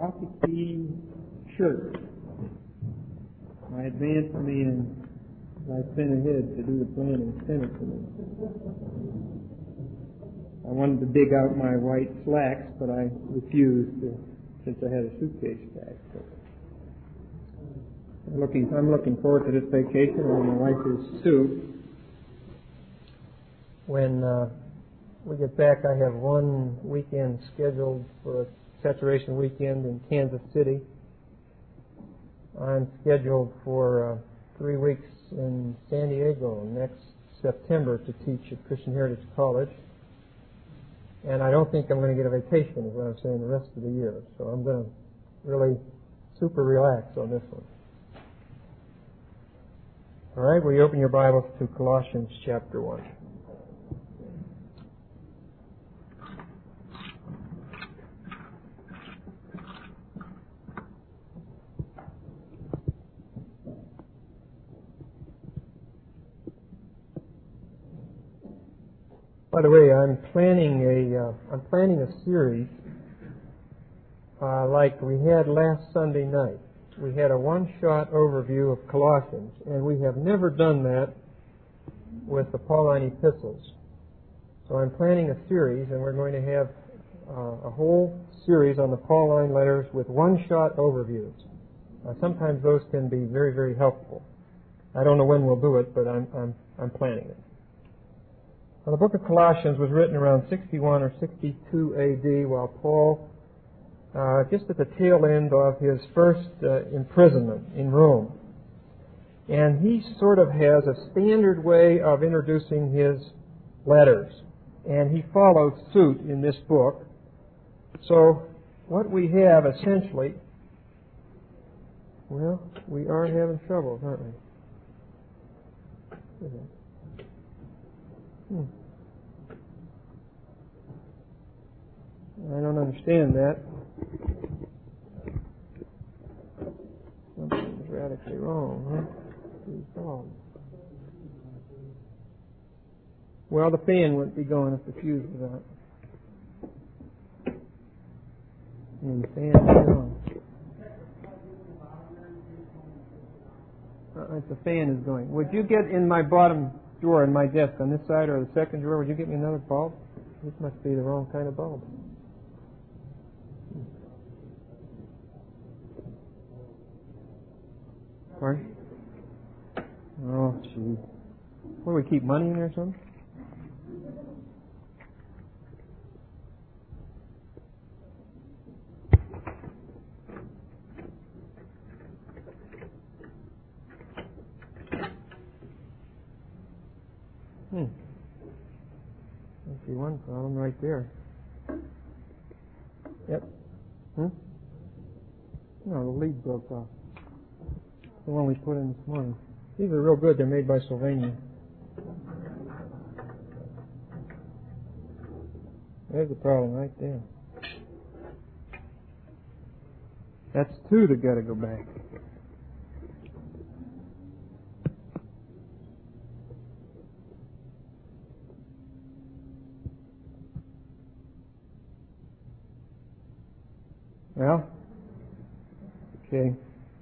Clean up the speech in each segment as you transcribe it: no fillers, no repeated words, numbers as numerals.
coffee tea shirt. My advanced man, I sent ahead to do the planning, sent it to me. I wanted to dig out my white slacks, but I refused since I had a suitcase packed. So I'm looking forward to this vacation, and my wife is Sue. When we get back, I have one weekend scheduled for a saturation weekend in Kansas City. I'm scheduled for 3 weeks in San Diego next September to teach at Christian Heritage College. And I don't think I'm going to get a vacation, is what I'm saying, the rest of the year. So I'm going to really super relax on this one. All right, will you open your Bibles to Colossians chapter 1. By the way, I'm planning a series like we had last Sunday night. We had a one-shot overview of Colossians, and we have never done that with the Pauline epistles. So I'm planning a series, and we're going to have a whole series on the Pauline letters with one-shot overviews. Sometimes those can be very, very helpful. I don't know when we'll do it, but I'm planning it. Well, the book of Colossians was written around 61 or 62 A.D. while Paul, just at the tail end of his first imprisonment in Rome. And he sort of has a standard way of introducing his letters. And he follows suit in this book. So what we have essentially, well, we are having trouble, aren't we? I don't understand that. Something's radically wrong, huh? Well, the fan wouldn't be going if the fuse was out. And the fan is on. The fan is going. Would you get in my bottom drawer in my desk on this side or the second drawer? Would you get me another bulb? This must be the wrong kind of bulb. Pardon? Oh, gee. What, do we keep money in there or something? I see one problem right there. Yep. No, the lead broke off. The one we put in this morning. These are real good. They're made by Sylvania. There's the problem right there. That's two that got to go back. Well, okay.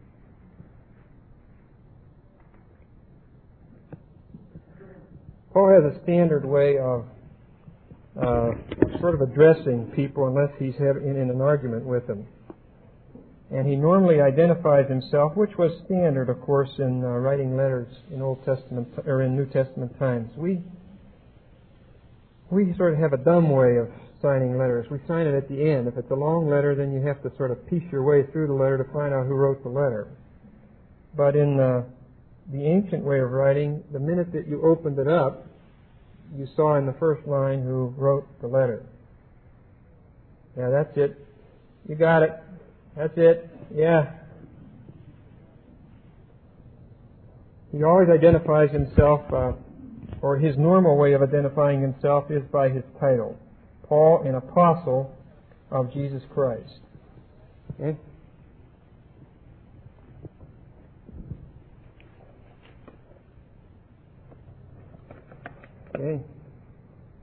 Paul has a standard way of sort of addressing people unless he's in an argument with them. And he normally identifies himself, which was standard, of course, in writing letters in Old Testament or in New Testament times. We sort of have a dumb way of signing letters. We sign it at the end. If it's a long letter, then you have to sort of piece your way through the letter to find out who wrote the letter. But in the ancient way of writing, the minute that you opened it up, you saw in the first line who wrote the letter. Yeah, that's it. You got it. That's it. Yeah. He always identifies himself, or his normal way of identifying himself is by his title. Paul, an apostle of Jesus Christ. Okay? Okay.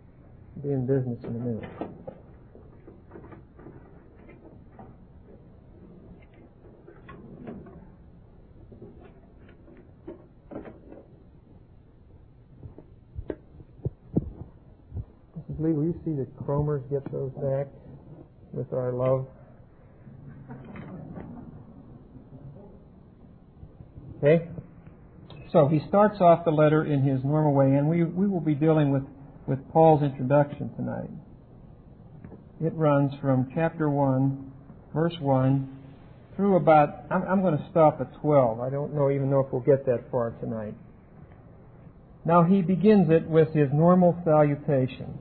Be in business in a minute. Julie, will you see that Cromer's get those back with our love? Okay? So he starts off the letter in his normal way, and we will be dealing with Paul's introduction tonight. It runs from chapter 1, verse 1, through about, I'm going to stop at 12. I don't even know if we'll get that far tonight. Now he begins it with his normal salutation.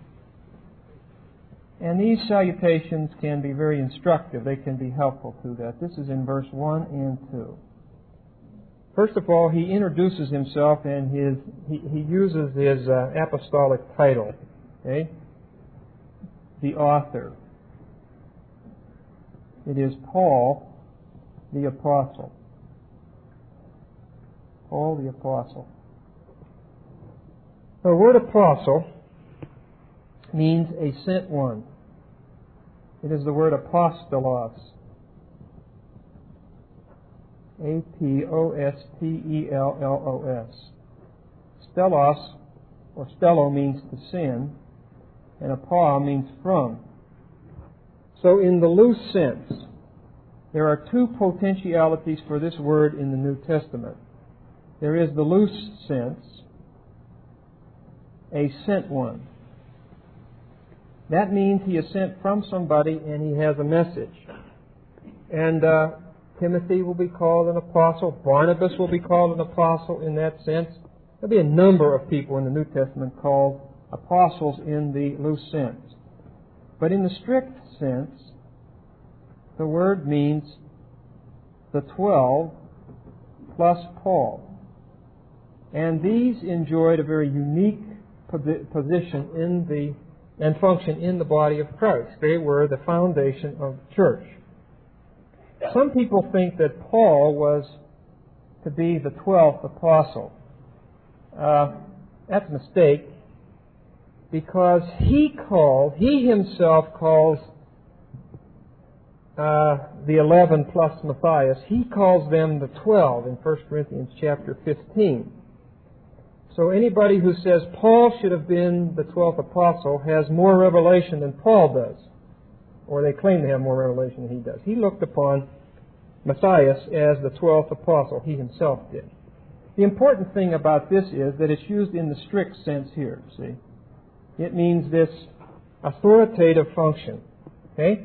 And these salutations can be very instructive. They can be helpful to that. This is in verse 1 and 2. First of all, he introduces himself and he uses his apostolic title. Okay? The author. It is Paul the Apostle. Paul the Apostle. The word apostle means a sent one. It is the word apostolos. A-P-O-S-T-E-L-L-O-S. Stellos, or stello, means to send, and apo means from. So in the loose sense, there are two potentialities for this word in the New Testament. There is the loose sense, a sent one. That means he is sent from somebody and he has a message. And Timothy will be called an apostle. Barnabas will be called an apostle in that sense. There'll be a number of people in the New Testament called apostles in the loose sense. But in the strict sense, the word means the 12 plus Paul. And these enjoyed a very unique position and function in the body of Christ. They were the foundation of the church. Some people think that Paul was to be the 12th apostle. That's a mistake, because he himself calls the 11 plus Matthias, he calls them the 12 in 1 Corinthians chapter 15. So anybody who says Paul should have been the 12th apostle has more revelation than Paul does. Or they claim to have more revelation than he does. He looked upon Matthias as the 12th apostle. He himself did. The important thing about this is that it's used in the strict sense here, see. It means this authoritative function. Okay?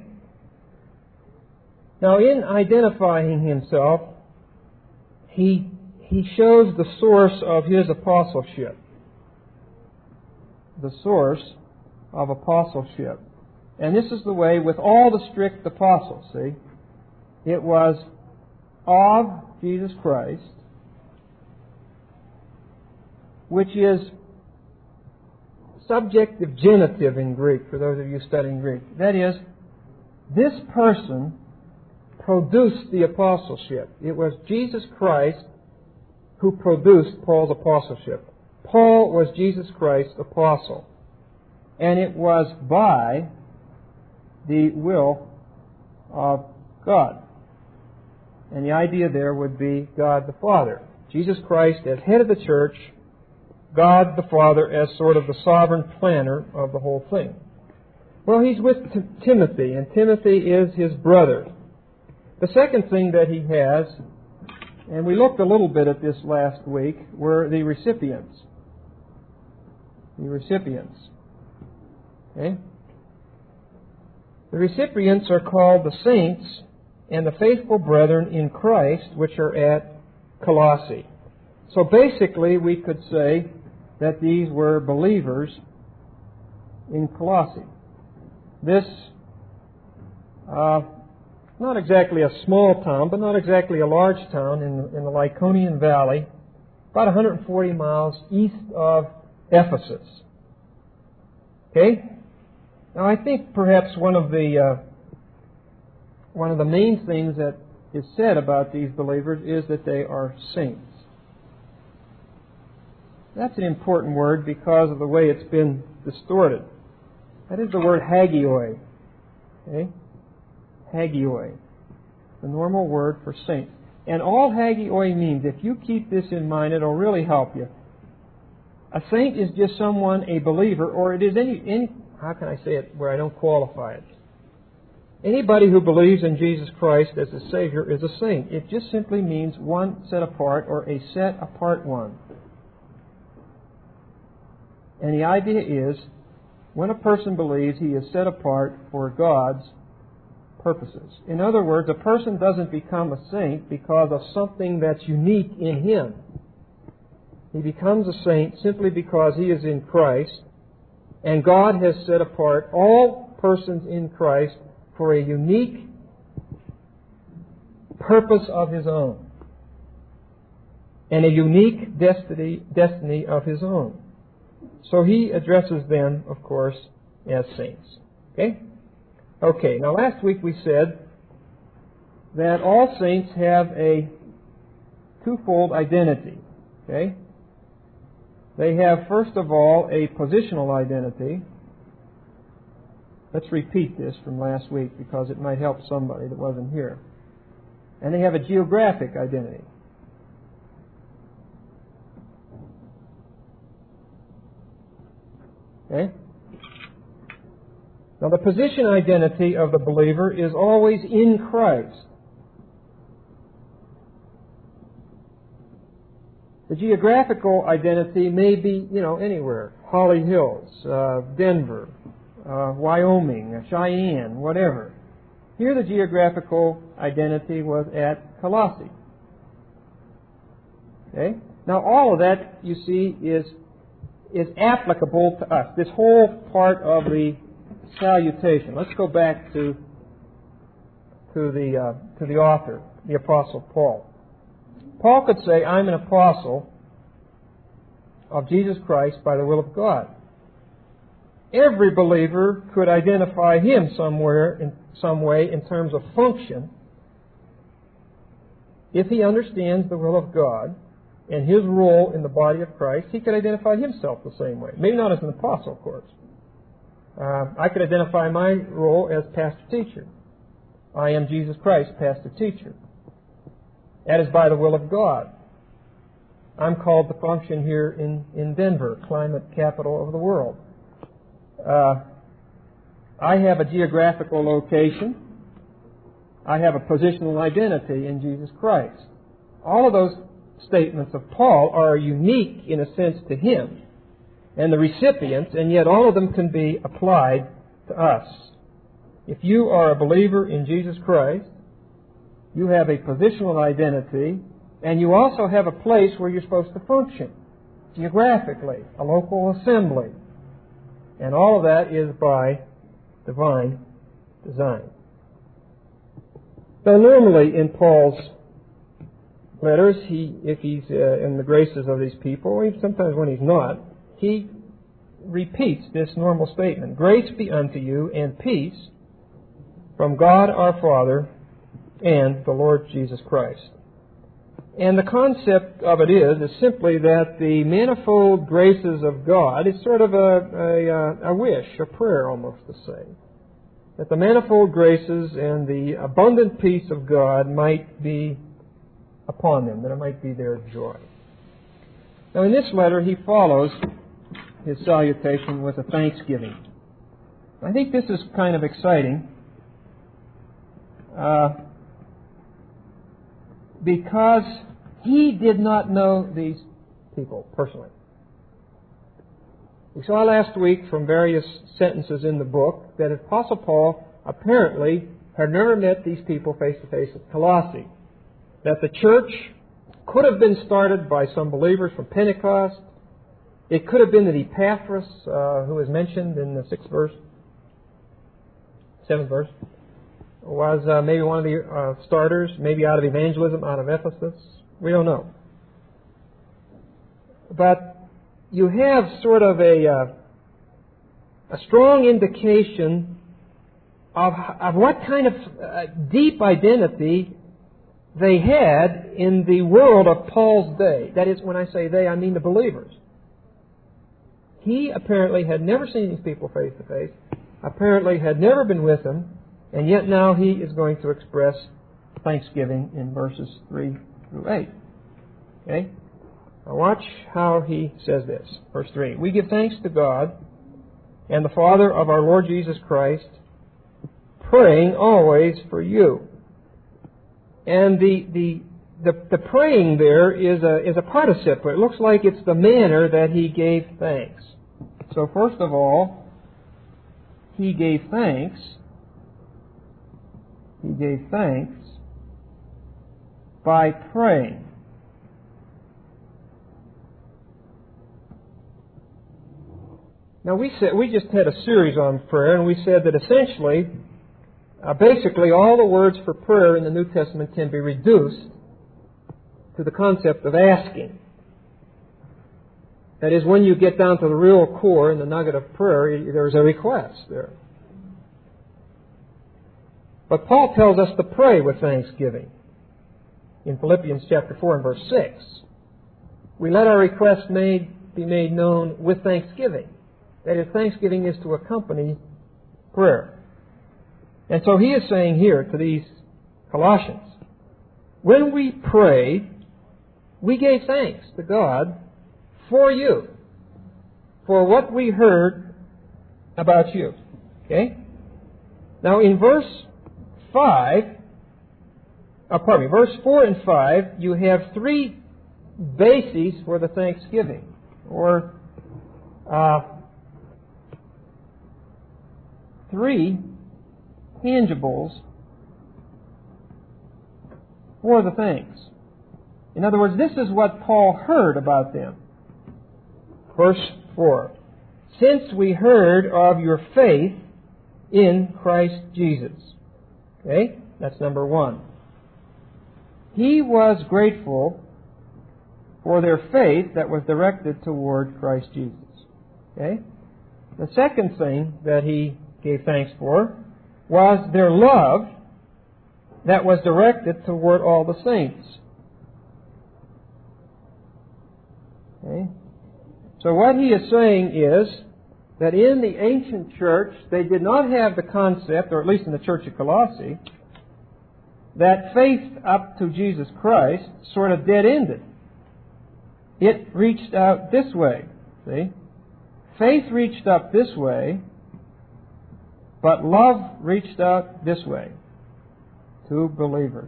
Now, in identifying himself, he shows the source of his apostleship. The source of apostleship. And this is the way with all the strict apostles, see. It was of Jesus Christ, which is subjective genitive in Greek, for those of you studying Greek. That is, this person produced the apostleship. It was Jesus Christ who produced Paul's apostleship. Paul was Jesus Christ's apostle. And it was by the will of God. And the idea there would be God the Father. Jesus Christ as head of the church, God the Father as sort of the sovereign planner of the whole thing. Well, he's with Timothy, and Timothy is his brother. The second thing that he has, and we looked a little bit at this last week, were the recipients. The recipients. Okay? The recipients are called the saints and the faithful brethren in Christ, which are at Colossae. So basically, we could say that these were believers in Colossae. This, not exactly a small town, but not exactly a large town in the Lycaonian Valley, about 140 miles east of Ephesus. Okay? Now, I think perhaps one of the main things that is said about these believers is that they are saints. That's an important word because of the way it's been distorted. That is the word hagioi. Okay? Hagioi. The normal word for saint. And all hagioi means, if you keep this in mind, it'll really help you. A saint is just someone, a believer, or it is any how can I say it where I don't qualify it? Anybody who believes in Jesus Christ as a Savior is a saint. It just simply means one set apart, or a set apart one. And the idea is, when a person believes, he is set apart for God's purposes. In other words, a person doesn't become a saint because of something that's unique in him. He becomes a saint simply because he is in Christ, and God has set apart all persons in Christ for a unique purpose of His own and a unique destiny of His own. So He addresses them, of course, as saints. Okay, now last week we said that all saints have a twofold identity. They have, first of all, a positional identity. Let's repeat this from last week because it might help somebody that wasn't here. And they have a geographic identity. Now, the position identity of the believer is always in Christ. The geographical identity may be, anywhere. Holly Hills, Denver, Wyoming, Cheyenne, whatever. Here the geographical identity was at Colossae. Now all of that, you see, is applicable to us. This whole part of the salutation. Let's go back to the author, the Apostle Paul. Paul could say, I'm an apostle of Jesus Christ by the will of God. Every believer could identify him somewhere, in some way, in terms of function. If he understands the will of God and his role in the body of Christ, he could identify himself the same way. Maybe not as an apostle, of course. I could identify my role as pastor-teacher. I am Jesus Christ, pastor-teacher. That is by the will of God. I'm called to function here in Denver, climate capital of the world. I have a geographical location. I have a positional identity in Jesus Christ. All of those statements of Paul are unique in a sense to him and the recipients, and yet all of them can be applied to us. If you are a believer in Jesus Christ, you have a positional identity, and you also have a place where you're supposed to function, geographically, a local assembly. And all of that is by divine design. Now, normally in Paul's letters, if he's in the graces of these people, or sometimes when he's not, he repeats this normal statement: Grace be unto you and peace from God our Father and the Lord Jesus Christ. And the concept of it is simply that the manifold graces of God is sort of a wish, a prayer almost to say. That the manifold graces and the abundant peace of God might be upon them, that it might be their joy. Now in this letter he follows his salutation with a thanksgiving. I think this is kind of exciting because he did not know these people personally. We saw last week from various sentences in the book that Apostle Paul apparently had never met these people face to face at Colossae. That the church could have been started by some believers from Pentecost. It could have been that Epaphras, who is mentioned in the 7th verse, was maybe one of the starters, maybe out of evangelism, out of Ephesus. We don't know. But you have sort of a strong indication of what kind of deep identity they had in the world of Paul's day. That is, when I say they, I mean the believers. He apparently had never seen these people face to face, apparently had never been with them, and yet now he is going to express thanksgiving in verses 3 through 8. Now watch how he says this. Verse 3. We give thanks to God and the Father of our Lord Jesus Christ, praying always for you. And the praying there is a participle. It looks like it's the manner that he gave thanks. So first of all, he gave thanks. He gave thanks by praying. Now we just had a series on prayer, and we said that essentially, basically all the words for prayer in the New Testament can be reduced to the concept of asking. That is, when you get down to the real core in the nugget of prayer, there's a request there. But Paul tells us to pray with thanksgiving. In Philippians chapter 4 and verse 6, we let our requests be made known with thanksgiving. That is, thanksgiving is to accompany prayer. And so he is saying here to these Colossians, when we prayed, we gave thanks to God for you, for what we heard about you. Okay? Now in verse 4 and 5, you have three bases for the thanksgiving, or three tangibles for the thanks. In other words, this is what Paul heard about them. Verse 4. Since we heard of your faith in Christ Jesus. Okay? That's number one. He was grateful for their faith that was directed toward Christ Jesus. Okay? The second thing that he gave thanks for was their love that was directed toward all the saints. Okay? So what he is saying is that in the ancient church, they did not have the concept, or at least in the church of Colossae, that faith up to Jesus Christ sort of dead-ended. It reached out this way. See? Faith reached up this way, but love reached out this way to believers.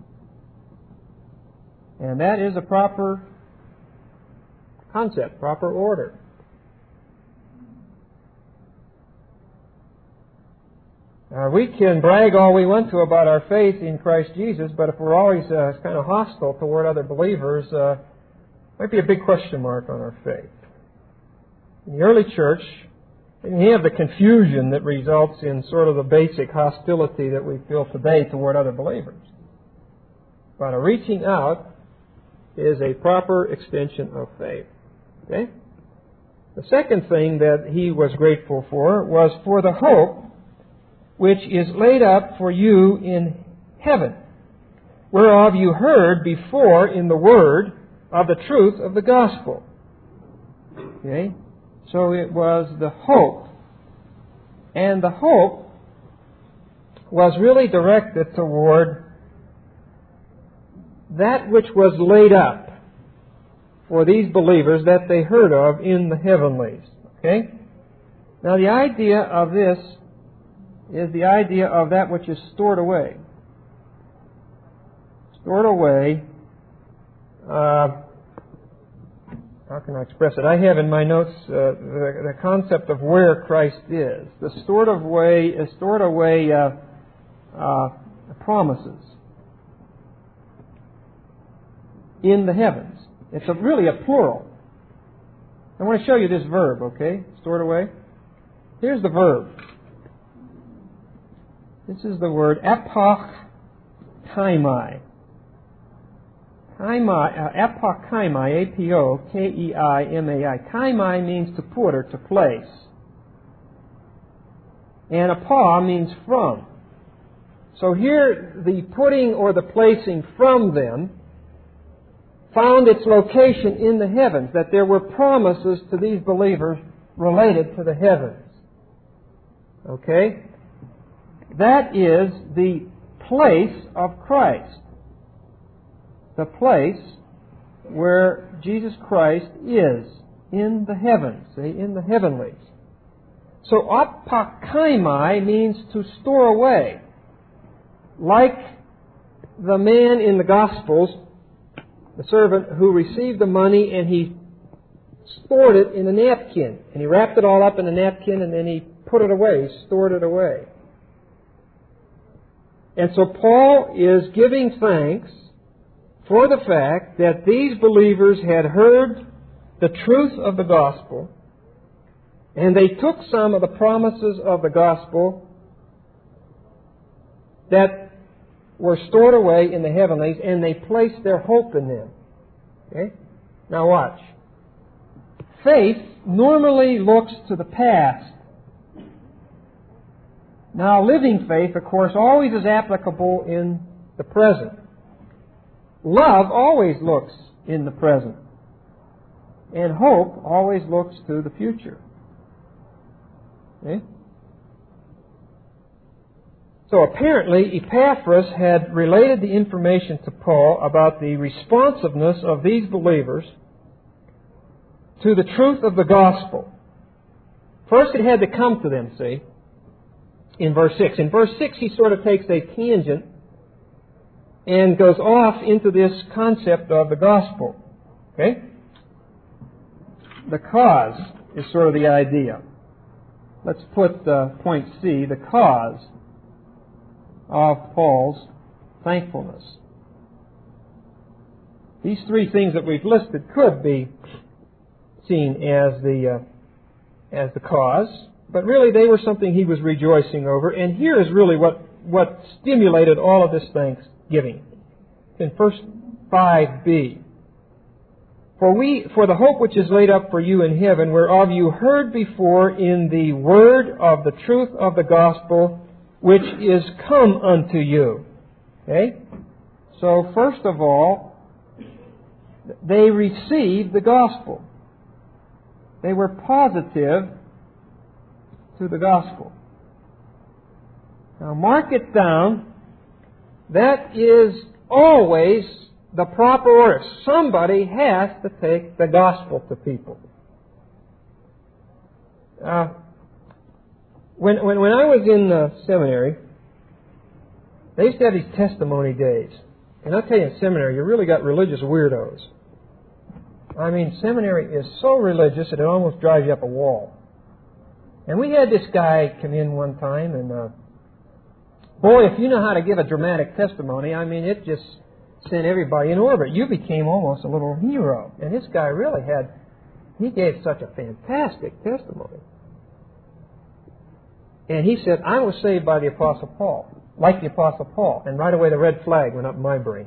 And that is a proper concept, proper order. We can brag all we want to about our faith in Christ Jesus, but if we're always kind of hostile toward other believers, might be a big question mark on our faith. In the early church, you have the confusion that results in sort of the basic hostility that we feel today toward other believers. But a reaching out is a proper extension of faith. Okay? The second thing that he was grateful for was for the hope which is laid up for you in heaven, whereof you heard before in the word of the truth of the gospel. Okay? So it was the hope. And the hope was really directed toward that which was laid up for these believers that they heard of in the heavenlies. Okay? Now the idea of this is the idea of that which is stored away. Stored away. How can I express it? I have in my notes the concept of where Christ is. The stored away promises in the heavens. It's really a plural. I want to show you this verb, okay? Stored away. Here's the verb. This is the word apokaimai. Apokaimai, A-P-O-K-E-I-M-A-I. Kaimai means to put or to place. And apa means from. So here, the putting or the placing from them found its location in the heavens, that there were promises to these believers related to the heavens. Okay? That is the place of Christ. The place where Jesus Christ is, in the heavens, see, in the heavenlies. So apakaimai means to store away. Like the man in the Gospels, the servant who received the money and he stored it in a napkin. And he wrapped it all up in a napkin and then he put it away, stored it away. And so Paul is giving thanks for the fact that these believers had heard the truth of the gospel, and they took some of the promises of the gospel that were stored away in the heavenlies, and they placed their hope in them. Okay? Now watch. Faith normally looks to the past. Now, living faith, of course, always is applicable in the present. Love always looks in the present. And hope always looks to the future. Okay? So apparently, Epaphras had related the information to Paul about the responsiveness of these believers to the truth of the gospel. First, it had to come to them, see, in verse 6. In verse 6, he sort of takes a tangent and goes off into this concept of the gospel. Okay? The cause is sort of the idea. Let's put point C, the cause of Paul's thankfulness. These three things that we've listed could be seen as the cause, but really they were something he was rejoicing over. And here is really what stimulated all of this thanksgiving. In verse 5b, For the hope which is laid up for you in heaven, whereof you heard before in the word of the truth of the gospel, which is come unto you. Okay? So first of all, they received the gospel. They were positive to the gospel. Now mark it down. That is always the proper order. Somebody has to take the gospel to people. When I was in seminary, they used to have these testimony days. And I'll tell you, in seminary, you really got religious weirdos. I mean, seminary is so religious that it almost drives you up a wall. And we had this guy come in one time, and boy, if you know how to give a dramatic testimony, I mean, it just sent everybody in orbit. You became almost a little hero. And this guy really he gave such a fantastic testimony. And he said, I was saved by the Apostle Paul, like the Apostle Paul. And right away the red flag went up in my brain.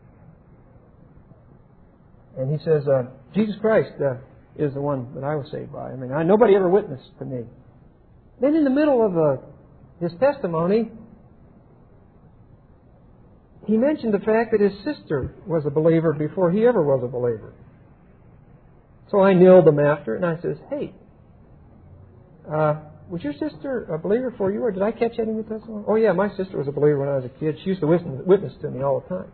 And he says, Jesus Christ is the one that I was saved by. I mean, nobody ever witnessed to me. Then in the middle of his testimony, he mentioned the fact that his sister was a believer before he ever was a believer. So I nailed him after, and I says, hey, was your sister a believer for you, or did I catch that in your testimony? Oh yeah, my sister was a believer when I was a kid. She used to witness to me all the time.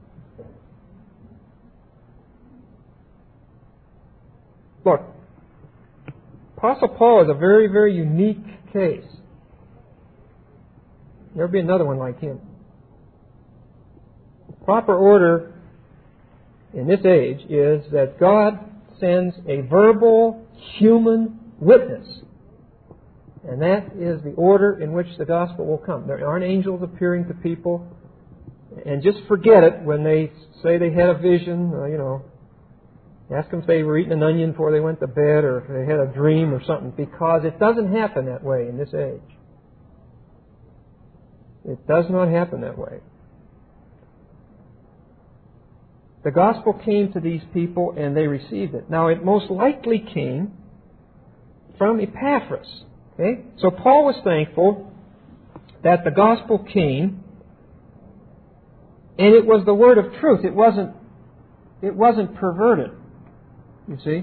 Look, Apostle Paul is a very, very unique case. There'll be another one like him. Proper order in this age is that God sends a verbal human witness. And that is the order in which the gospel will come. There aren't angels appearing to people. And just forget it when they say they had a vision, Ask them if they were eating an onion before they went to bed, or if they had a dream or something, because it doesn't happen that way in this age. It does not happen that way. The gospel came to these people and they received it. Now, it most likely came from Epaphras. Okay? So Paul was thankful that the gospel came, and it was the word of truth. It wasn't perverted. You see?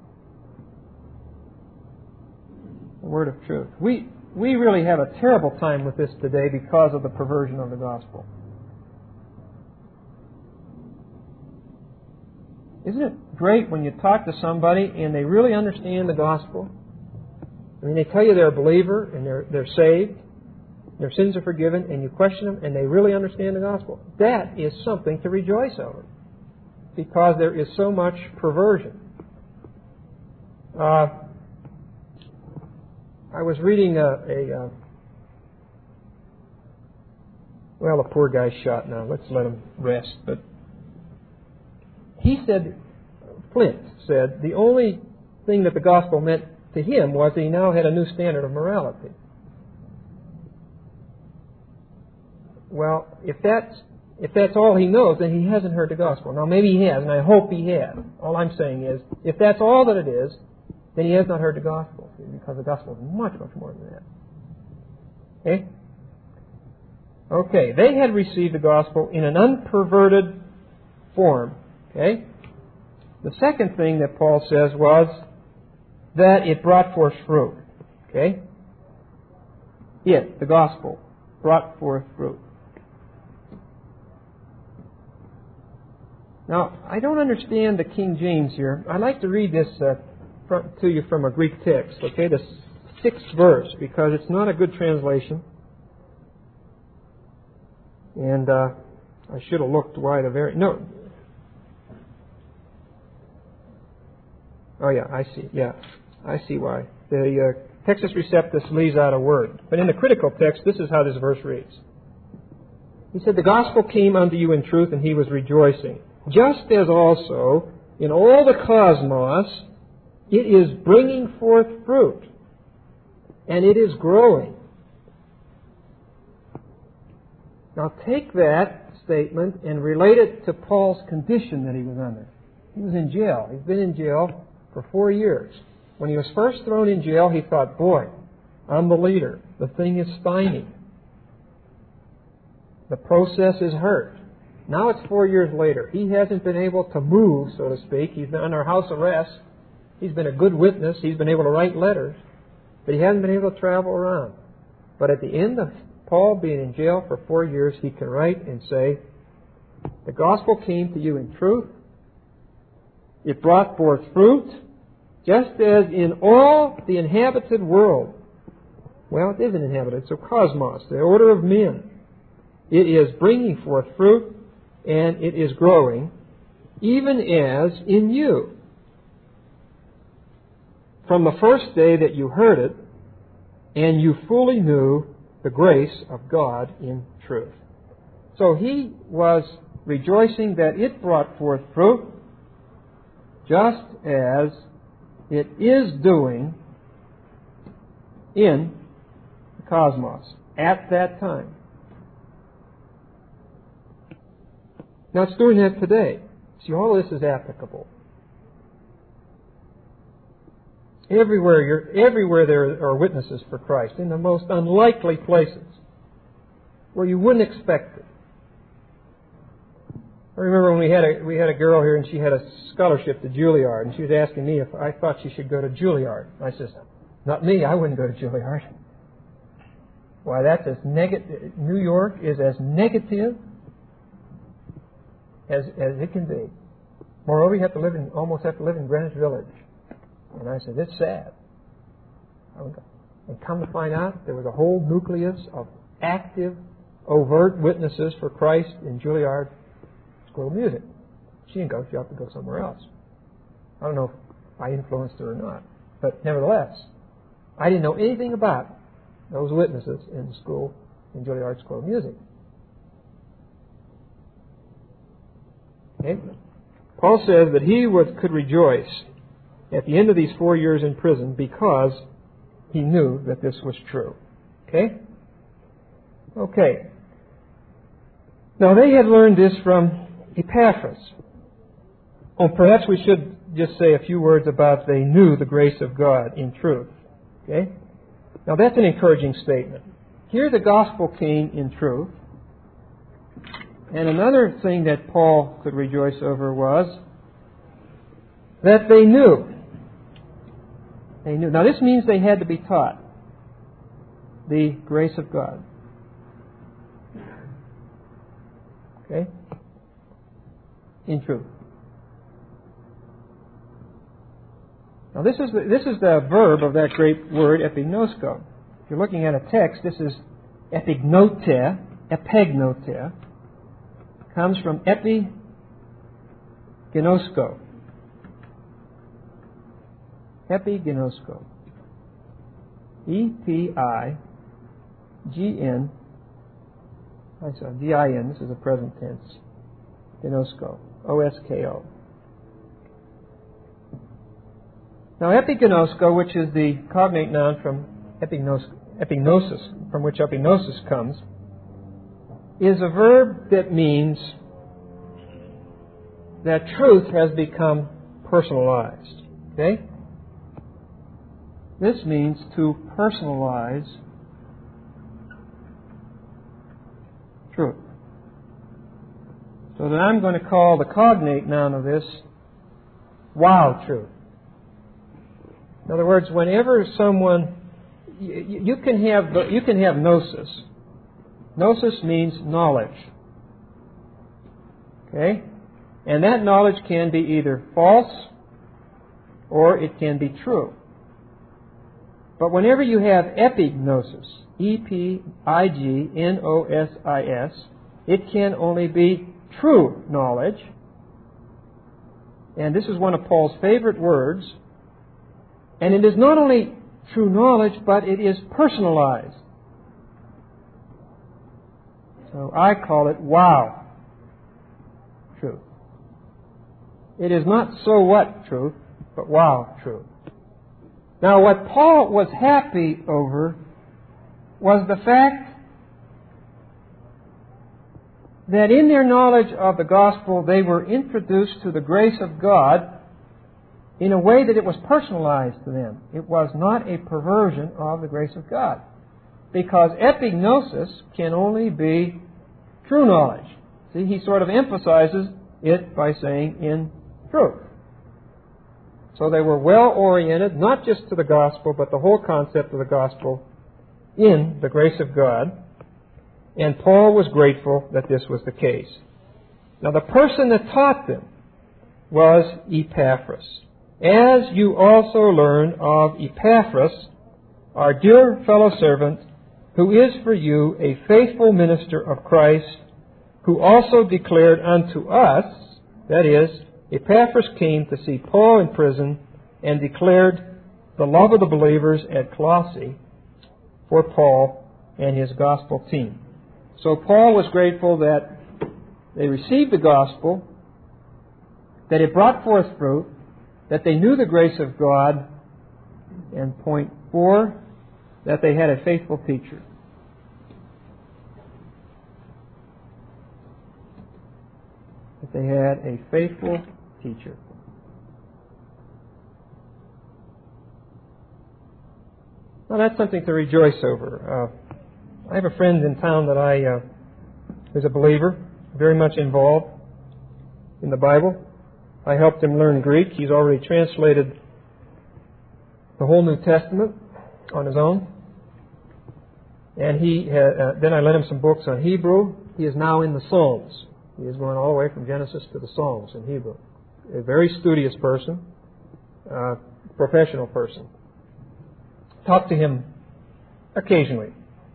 The word of truth. We really have a terrible time with this today because of the perversion of the gospel. Isn't it great when you talk to somebody and they really understand the gospel? I mean, they tell you they're a believer and they're saved, their sins are forgiven, and you question them and they really understand the gospel. That is something to rejoice over, because there is so much perversion. I was reading a poor guy's shot now. Let's let him rest. But he said, Flint said, the only thing that the gospel meant to him was that he now had a new standard of morality. Well, if that's all he knows, then he hasn't heard the gospel. Now, maybe he has, and I hope he has. All I'm saying is, if that's all that it is, then he has not heard the gospel, because the gospel is much, much more than that. Okay? Okay, they had received the gospel in an unperverted form. Okay? The second thing that Paul says was that it brought forth fruit. Okay? The gospel, brought forth fruit. Now, I don't understand the King James here. I'd like to read this to you from a Greek text, okay? The 6th verse, because it's not a good translation. And I should have looked why no. Oh, yeah, I see. Yeah, I see why. The Textus Receptus leaves out a word. But in the critical text, this is how this verse reads. He said, the gospel came unto you in truth, and he was rejoicing. Just as also, in all the cosmos, it is bringing forth fruit, and it is growing. Now take that statement and relate it to Paul's condition that he was under. He was in jail. He's been in jail for 4 years. When he was first thrown in jail, he thought, boy, I'm the leader. The thing is stymied. The process is hurt. Now it's 4 years later. He hasn't been able to move, so to speak. He's been under house arrest. He's been a good witness. He's been able to write letters. But he hasn't been able to travel around. But at the end of Paul being in jail for 4 years, he can write and say, the gospel came to you in truth. It brought forth fruit, just as in all the inhabited world. Well, it isn't inhabited, so cosmos, the order of men. It is bringing forth fruit, and it is growing, even as in you. From the first day that you heard it, and you fully knew the grace of God in truth. So he was rejoicing that it brought forth fruit, just as it is doing in the cosmos at that time. Now it's doing that today. See, all this is applicable. Everywhere there are witnesses for Christ, in the most unlikely places, where you wouldn't expect it. I remember when we had a girl here, and she had a scholarship to Juilliard, and she was asking me if I thought she should go to Juilliard. I said, not me, I wouldn't go to Juilliard. Why, that's as negative. New York is as negative as it can be. Moreover, you almost have to live in Greenwich Village. And I said, it's sad. And come to find out, there was a whole nucleus of active, overt witnesses for Christ in Juilliard School of Music. She didn't go. She ought to go somewhere else. I don't know if I influenced her or not. But nevertheless, I didn't know anything about those witnesses in the school, in Juilliard School of Music. Okay? Paul says that he could rejoice at the end of these 4 years in prison because he knew that this was true. Okay? Okay. Now they had learned this from Epaphras. Oh, perhaps we should just say a few words about they knew the grace of God in truth. Okay? Now that's an encouraging statement. Here the gospel came in truth. And another thing that Paul could rejoice over was that they knew. They knew. Now this means they had to be taught the grace of God. Okay? In truth. Now this is the verb of that great word epignosko. If you're looking at a text, this is epignote, epignote, comes from epignosko. Epignosko. E-P-I-G-N. I saw D-I-N. This is a present tense. Gnosko. O-S-K-O. Now, epignosko, which is the cognate noun from epignosis, from which epignosis comes, is a verb that means that truth has become personalized. Okay? This means to personalize truth. So that I'm going to call the cognate noun of this wow truth. In other words, whenever someone, you can have gnosis. Gnosis means knowledge. Okay? And that knowledge can be either false or it can be true. But whenever you have epignosis, E-P-I-G-N-O-S-I-S, it can only be true knowledge. And this is one of Paul's favorite words. And it is not only true knowledge, but it is personalized. So I call it wow truth. It is not so what truth, but wow truth. Now, what Paul was happy over was the fact that in their knowledge of the gospel, they were introduced to the grace of God in a way that it was personalized to them. It was not a perversion of the grace of God. Because epignosis can only be true knowledge. See, he sort of emphasizes it by saying in truth. So they were well-oriented, not just to the gospel, but the whole concept of the gospel in the grace of God. And Paul was grateful that this was the case. Now, the person that taught them was Epaphras. As you also learn of Epaphras, our dear fellow servant, who is for you a faithful minister of Christ, who also declared unto us, that is, Epaphras came to see Paul in prison and declared the love of the believers at Colossae for Paul and his gospel team. So Paul was grateful that they received the gospel, that it brought forth fruit, that they knew the grace of God, and point 4, that they had a faithful teacher. That they had a faithful teacher. Now that's something to rejoice over. I have a friend in town that is a believer, very much involved in the Bible. I helped him learn Greek. He's already translated the whole New Testament on his own. And then I lent him some books on Hebrew. He is now in the Psalms. He is going all the way from Genesis to the Psalms in Hebrew. A very studious person, professional person. Talk to him occasionally.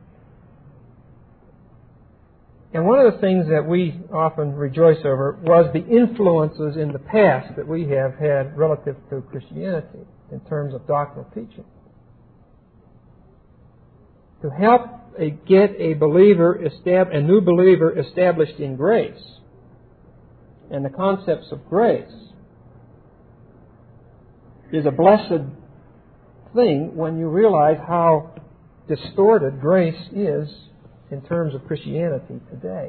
And one of the things that we often rejoice over was the influences in the past that we have had relative to Christianity in terms of doctrinal teaching. To help get a new believer established in grace and the concepts of grace is a blessed thing when you realize how distorted grace is in terms of Christianity today.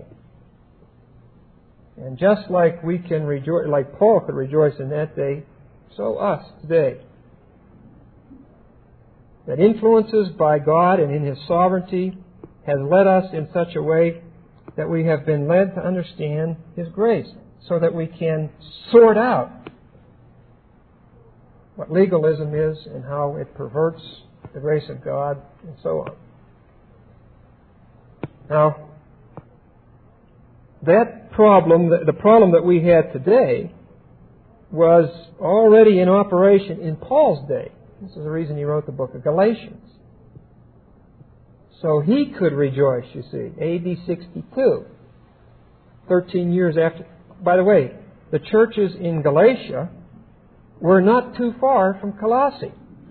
And just like we can rejoice, like Paul could rejoice in that day, so us today. That influences by God and in His sovereignty has led us in such a way that we have been led to understand His grace, so that we can sort out what legalism is and how it perverts the grace of God and so on. Now, that problem, the problem that we had today, was already in operation in Paul's day. This is the reason he wrote the book of Galatians. So he could rejoice, you see. AD 62, 13 years after. By the way, the churches in Galatia were not too far from Colossae.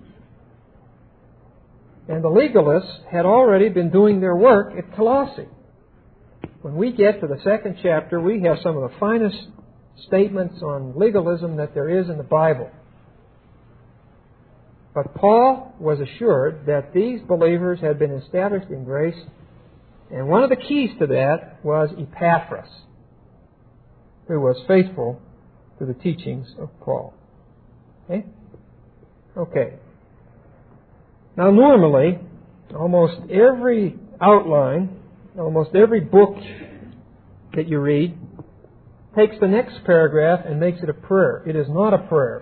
And the legalists had already been doing their work at Colossae. When we get to the second chapter, we have some of the finest statements on legalism that there is in the Bible. But Paul was assured that these believers had been established in grace, and one of the keys to that was Epaphras, who was faithful to the teachings of Paul. Okay. Now normally, almost every outline, almost every book that you read takes the next paragraph and makes it a prayer. It is not a prayer.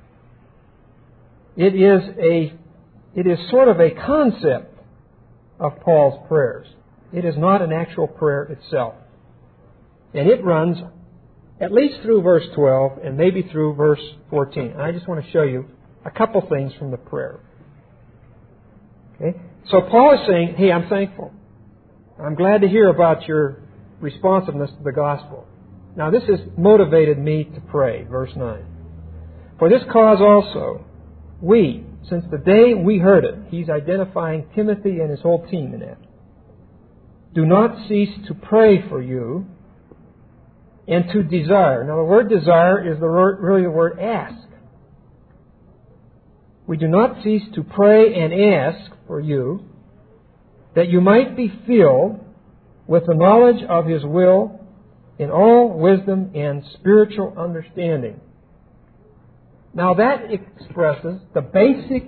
It is sort of a concept of Paul's prayers. It is not an actual prayer itself. And it runs at least through verse 12 and maybe through verse 14. And I just want to show you a couple things from the prayer. Okay? So Paul is saying, hey, I'm thankful. I'm glad to hear about your responsiveness to the gospel. Now this has motivated me to pray, verse 9. For this cause also, we, since the day we heard it, he's identifying Timothy and his whole team in that, do not cease to pray for you and to desire. Now the word desire is really the word ask. We do not cease to pray and ask for you that you might be filled with the knowledge of His will in all wisdom and spiritual understanding. Now that expresses the basic,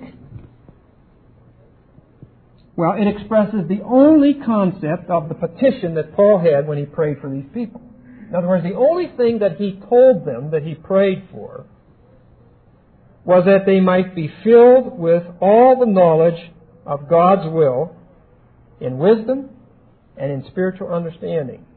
it expresses the only concept of the petition that Paul had when he prayed for these people. In other words, the only thing that he told them that he prayed for was that they might be filled with all the knowledge of God's will in wisdom and in spiritual understanding.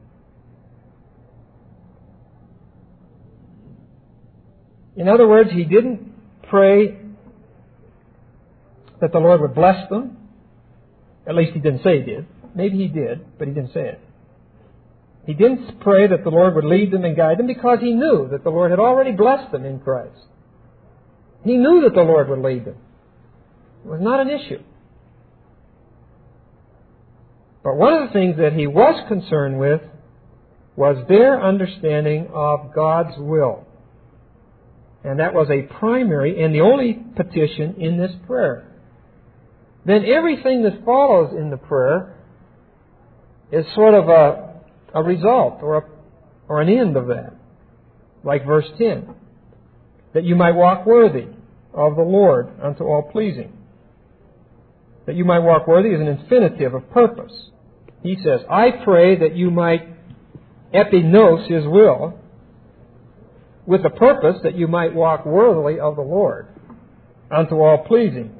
In other words, he didn't pray that the Lord would bless them. At least he didn't say he did. Maybe he did, but he didn't say it. He didn't pray that the Lord would lead them and guide them because he knew that the Lord had already blessed them in Christ. He knew that the Lord would lead them. It was not an issue. But one of the things that he was concerned with was their understanding of God's will. And that was a primary and the only petition in this prayer. Then everything that follows in the prayer is sort of a result or an end of that. Like verse 10. That you might walk worthy of the Lord unto all pleasing. That you might walk worthy is an infinitive of purpose. He says, I pray that you might epinos His will with the purpose that you might walk worthily of the Lord unto all pleasing.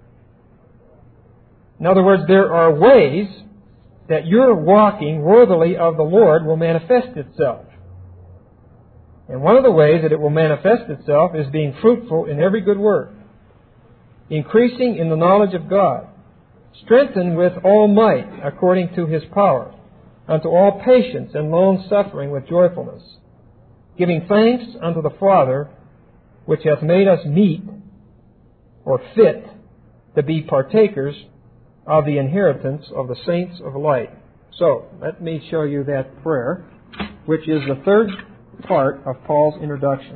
In other words, there are ways that your walking worthily of the Lord will manifest itself. And one of the ways that it will manifest itself is being fruitful in every good work, increasing in the knowledge of God, strengthened with all might according to His power, unto all patience and long-suffering with joyfulness, giving thanks unto the Father, which hath made us meet, or fit, to be partakers of the inheritance of the saints of light. So, let me show you that prayer, which is the third part of Paul's introduction.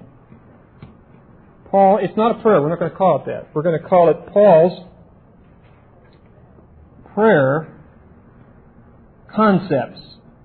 It's not a prayer. We're not going to call it that. We're going to call it Paul's prayer concepts.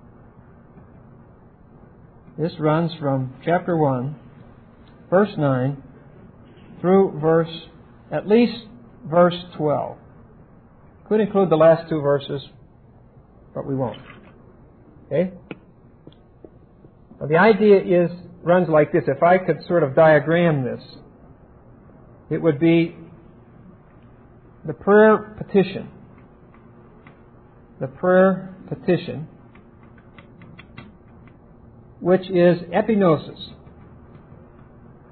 This runs from chapter 1, verse 9, through at least verse 12. Could include the last two verses, but we won't. Okay? Now, the idea runs like this. If I could sort of diagram this, it would be the prayer petition. The prayer petition, which is epinosis.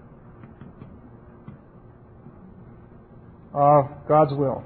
of God's will.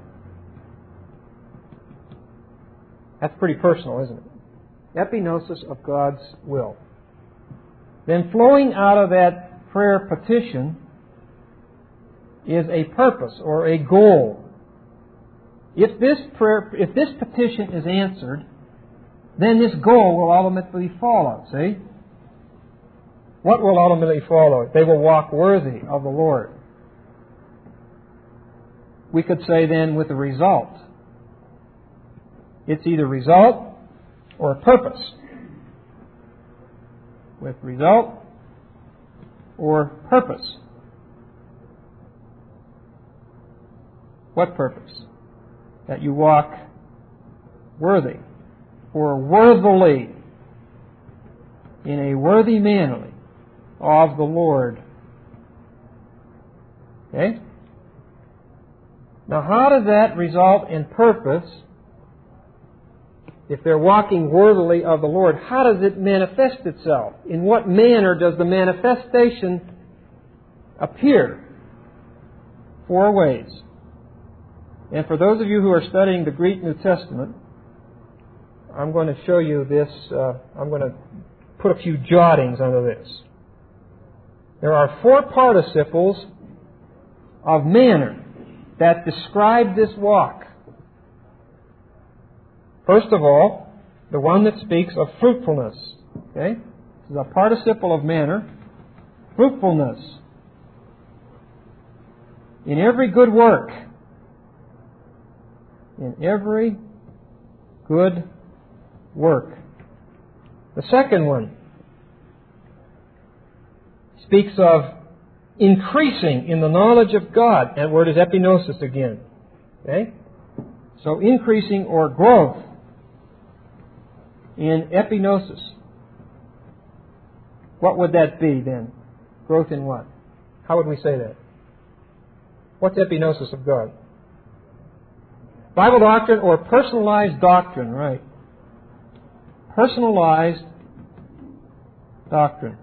That's pretty personal, isn't it? Epignosis of God's will. Then flowing out of that prayer petition is a purpose or a goal. If this petition is answered, then this goal will ultimately follow. See? What will ultimately follow? They will walk worthy of the Lord. We could say then with the result. It's either result or purpose. With result or purpose. What purpose? That you walk worthy or worthily, in a worthy manner of the Lord. Okay? Now, how does that result in purpose? If they're walking worthily of the Lord, how does it manifest itself? In what manner does the manifestation appear? 4 ways. And for those of you who are studying the Greek New Testament, I'm going to show you this. I'm going to put a few jottings under this. There are 4 participles of manner that describe this walk. First of all, the one that speaks of fruitfulness. Okay? This is a participle of manner. Fruitfulness. In every good work. In every good work. The second one speaks of increasing in the knowledge of God. That word is epignosis again. Okay? So increasing or growth in epignosis. What would that be then? Growth in what? How would we say that? What's epignosis of God? Bible doctrine or personalized doctrine, right? Personalized doctrine.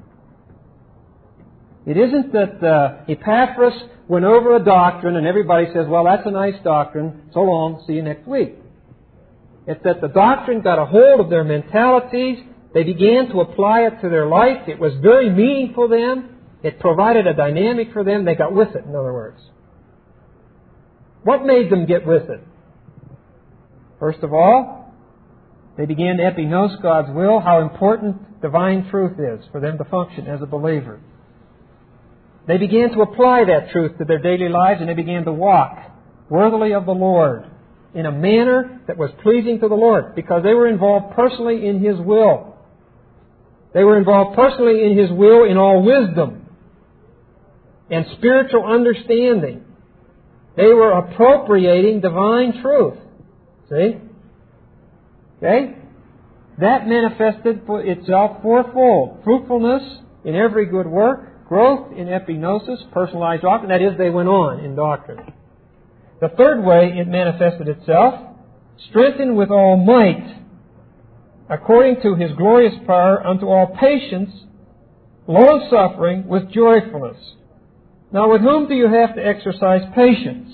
It isn't that Epaphras went over a doctrine and everybody says, well, that's a nice doctrine, so long, see you next week. It's that the doctrine got a hold of their mentalities, they began to apply it to their life, it was very meaningful to them, it provided a dynamic for them, they got with it, in other words. What made them get with it? First of all, they began to epignose God's will, how important divine truth is for them to function as a believer. They began to apply that truth to their daily lives, and they began to walk worthily of the Lord in a manner that was pleasing to the Lord, because they were involved personally in His will. They were involved personally in His will in all wisdom and spiritual understanding. They were appropriating divine truth. See? Okay? That manifested itself fourfold. Fruitfulness in every good work, growth in epignosis, personalized doctrine. That is, they went on in doctrine. The third way it manifested itself, strengthened with all might, according to His glorious power, unto all patience, long-suffering with joyfulness. Now, with whom do you have to exercise patience?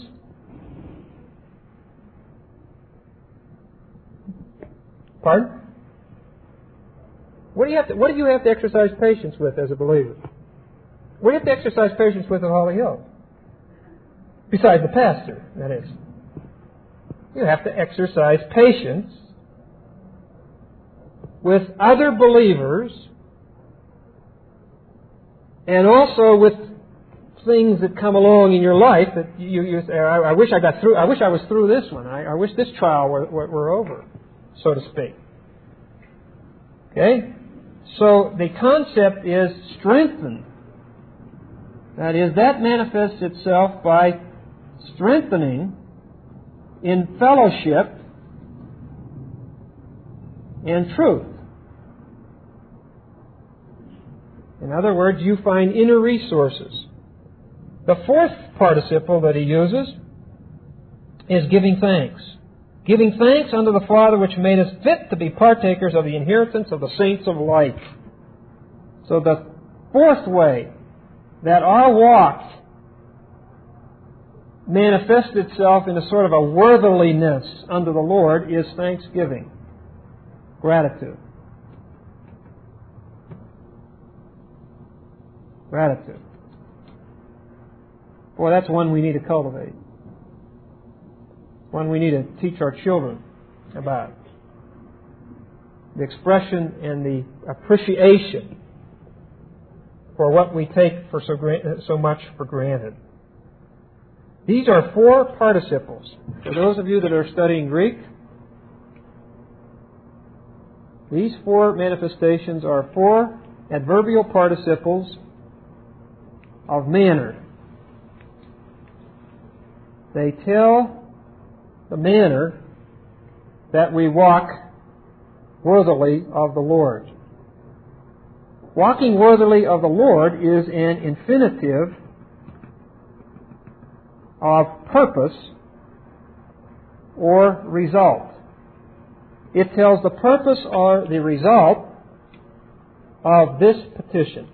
Pardon? What do you have to exercise patience with as a believer? What do you have to exercise patience with at Holly Hill? Besides the pastor, that is. You have to exercise patience with other believers and also with things that come along in your life that you say, I wish I got through. I wish I was through this one. I wish this trial were over, so to speak. Okay? So the concept is strengthen. That is, that manifests itself by strengthening in fellowship and truth. In other words, you find inner resources. The fourth participle that he uses is giving thanks. Giving thanks unto the Father which made us fit to be partakers of the inheritance of the saints of light. So the fourth way that our walk manifests itself in a sort of a worthiliness unto the Lord is thanksgiving, gratitude. Gratitude. Boy, that's one we need to cultivate. One we need to teach our children about. The expression and the appreciation for what we take for so much for granted. These are 4 participles. For those of you that are studying Greek, these 4 manifestations are 4 adverbial participles of manner. They tell the manner that we walk worthily of the Lord. Walking worthily of the Lord is an infinitive of purpose or result. It tells the purpose or the result of this petition,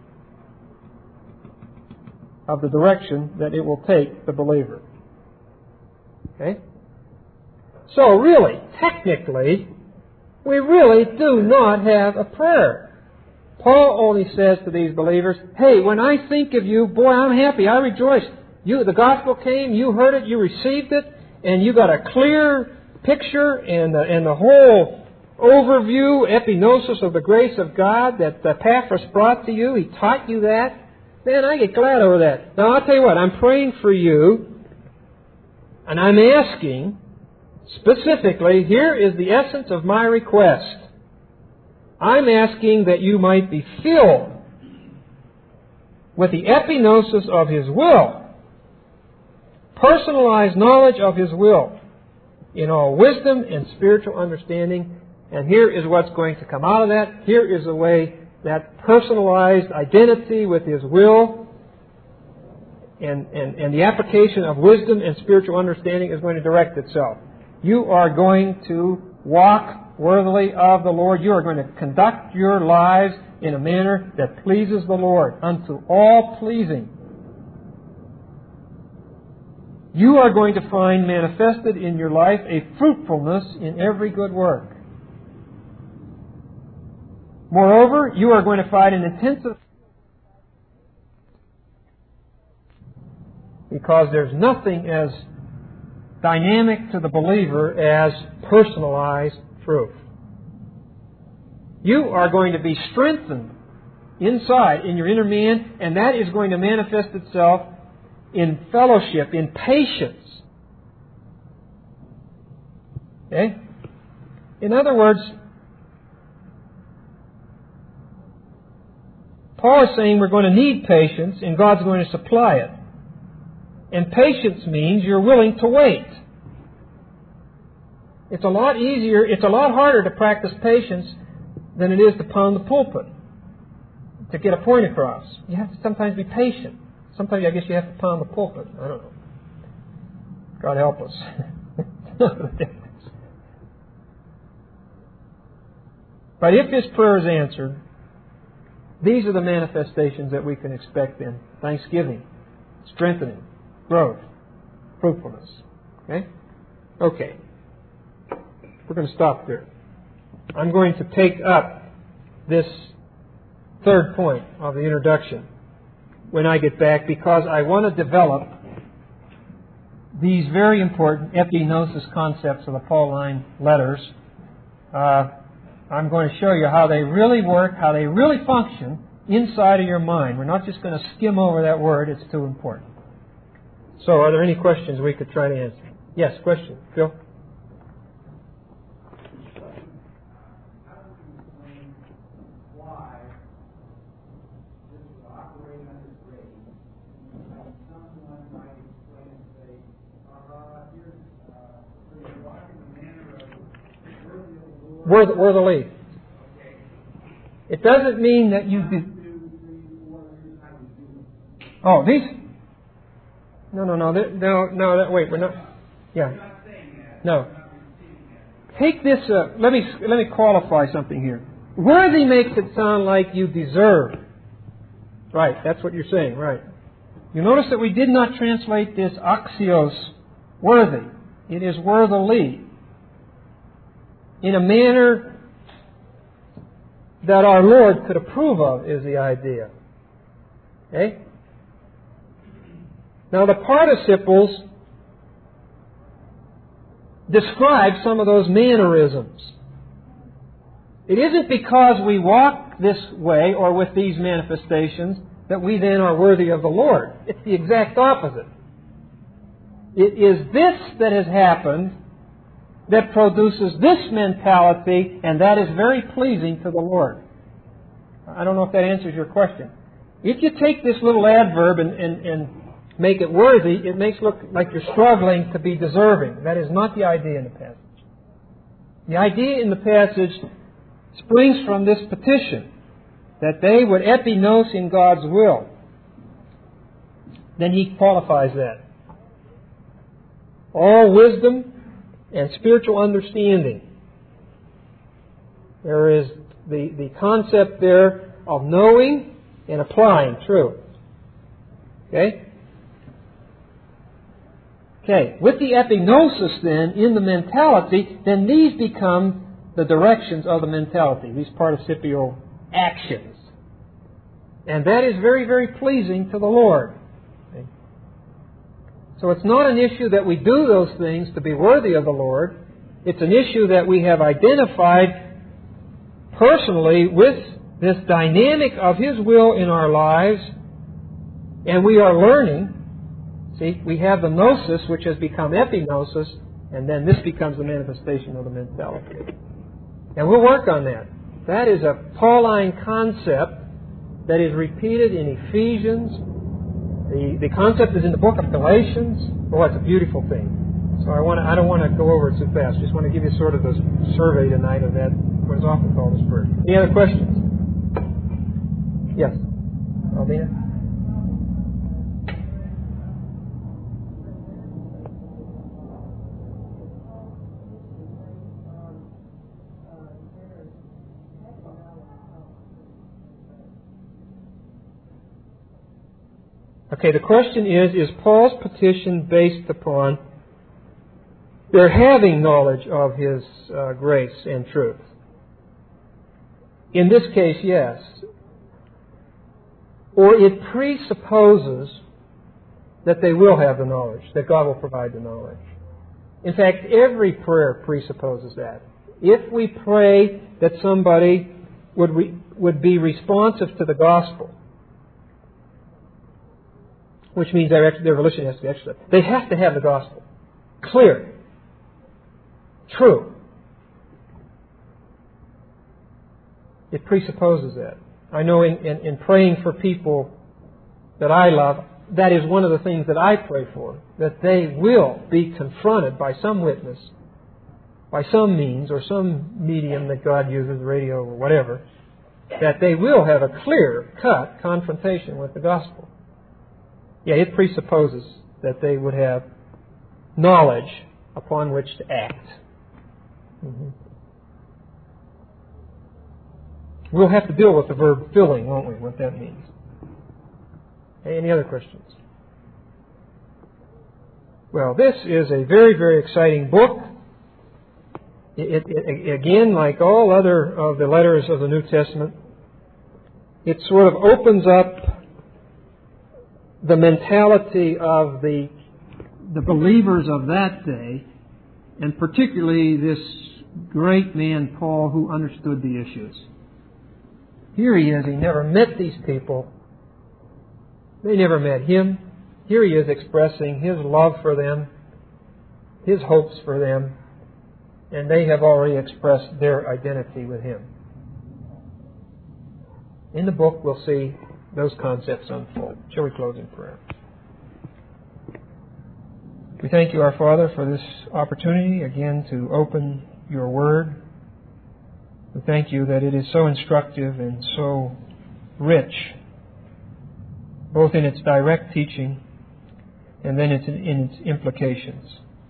of the direction that it will take the believer. Okay? So really, technically, we really do not have a prayer. Paul only says to these believers, hey, when I think of you, boy, I'm happy, I rejoice. The gospel came, you heard it, you received it, and you got a clear picture and the whole overview, epignosis of the grace of God that Epaphras brought to you. He taught you that. Man, I get glad over that. Now, I'll tell you what, I'm praying for you, and I'm asking, specifically, here is the essence of my request. I'm asking that you might be filled with the epignosis of His will, personalized knowledge of His will, in all wisdom and spiritual understanding. And here is what's going to come out of that. Here is the way that personalized identity with His will and the application of wisdom and spiritual understanding is going to direct itself. You are going to walk worthily of the Lord. You are going to conduct your lives in a manner that pleases the Lord, unto all pleasing. You are going to find manifested in your life a fruitfulness in every good work. Moreover, you are going to find an intensive, because there's nothing as dynamic to the believer as personalized truth. You are going to be strengthened inside, in your inner man, and that is going to manifest itself in fellowship, in patience. Okay? In other words, Paul is saying we're going to need patience, and God's going to supply it. And patience means you're willing to wait. It's a lot easier, it's a lot harder to practice patience than it is to pound the pulpit, to get a point across. You have to sometimes be patient. Sometimes I guess you have to pound the pulpit. I don't know. God help us. But if His prayer is answered, these are the manifestations that we can expect in thanksgiving, strengthening, growth, fruitfulness. Okay? Okay. We're going to stop there. I'm going to take up this third point of the introduction when I get back, because I want to develop these very important epignosis concepts of the Pauline letters. I'm going to show you how they really work, how they really function inside of your mind. We're not just going to skim over that word. It's too important. So, are there any questions we could try to answer? Yes, question. Phil? Worthily. It doesn't mean that you do. Oh, these. No. Wait, we're not. Yeah. No. Take this. Let me qualify something here. Worthy makes it sound like you deserve. Right. That's what you're saying. Right. You notice that we did not translate this axios, worthy. It is worthily. In a manner that our Lord could approve of is the idea. Okay? Now the participles describe some of those mannerisms. It isn't because we walk this way or with these manifestations that we then are worthy of the Lord. It's the exact opposite. It is this that has happened that produces this mentality, and that is very pleasing to the Lord. I don't know if that answers your question. If you take this little adverb and make it worthy, it makes it look like you're struggling to be deserving. That is not the idea in the passage. The idea in the passage springs from this petition, that they would epinos in God's will. Then he qualifies that. All wisdom and spiritual understanding. There is the concept there of knowing and applying truth. Okay? Okay. With the epignosis then in the mentality, then these become the directions of the mentality, these participial actions. And that is very, very pleasing to the Lord. Okay? So it's not an issue that we do those things to be worthy of the Lord. It's an issue that we have identified personally with this dynamic of His will in our lives, and we are learning. See, we have the gnosis, which has become epignosis, and then this becomes the manifestation of the mentality. And we'll work on that. That is a Pauline concept that is repeated in Ephesians. The concept is in the book of Galatians. Oh, it's a beautiful thing. So I don't want to go over it too fast. Just want to give you sort of the survey tonight of that, what is often called the Spirit. Any other questions? Yes. Albina? Okay, the question is Paul's petition based upon their having knowledge of his grace and truth? In this case, yes. Or it presupposes that they will have the knowledge, that God will provide the knowledge. In fact, every prayer presupposes that. If we pray that somebody would be responsive to the gospel, which means their religion has to be exercised, they have to have the gospel. Clear. True. It presupposes that. I know in praying for people that I love, that is one of the things that I pray for, that they will be confronted by some witness, by some means or some medium that God uses, radio or whatever, that they will have a clear-cut confrontation with the gospel. Yeah, it presupposes that they would have knowledge upon which to act. Mm-hmm. We'll have to deal with the verb filling, won't we, what that means. Any other questions? Well, this is a very, very exciting book. It, again, like all other of the letters of the New Testament, it sort of opens up the mentality of the believers of that day, and particularly this great man, Paul, who understood the issues. Here he is. He never met these people. They never met him. Here he is expressing his love for them, his hopes for them, and they have already expressed their identity with him. In the book, we'll see those concepts unfold. Shall we close in prayer? We thank you, our Father, for this opportunity again to open your Word. We thank you that it is so instructive and so rich, both in its direct teaching and then in its implications.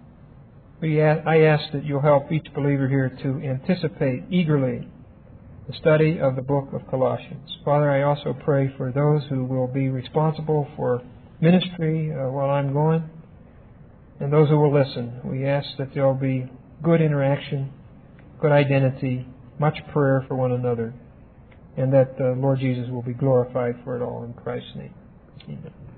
I ask that you'll help each believer here to anticipate eagerly the study of the book of Colossians. Father, I also pray for those who will be responsible for ministry while I'm gone, and those who will listen. We ask that there will be good interaction, good identity, much prayer for one another, and that the Lord Jesus will be glorified for it all in Christ's name. Amen.